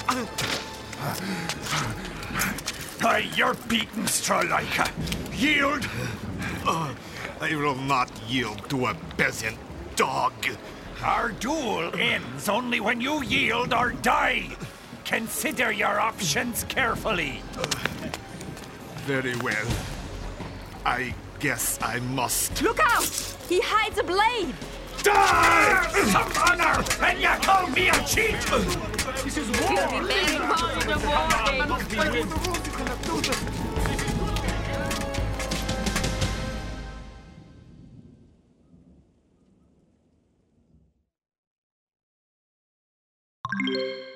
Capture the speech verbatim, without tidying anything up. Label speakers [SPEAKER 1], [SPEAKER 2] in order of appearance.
[SPEAKER 1] Aye, you're beaten, Stralaika. Yield!
[SPEAKER 2] Uh, I will not yield to a peasant dog.
[SPEAKER 1] Our duel ends only when you yield or die. Consider your options carefully.
[SPEAKER 2] Uh, very well. I guess I must.
[SPEAKER 3] Look out! He hides a blade!
[SPEAKER 1] Die! Some honor! And you call me a cheat!
[SPEAKER 3] This is war! Very positive warning!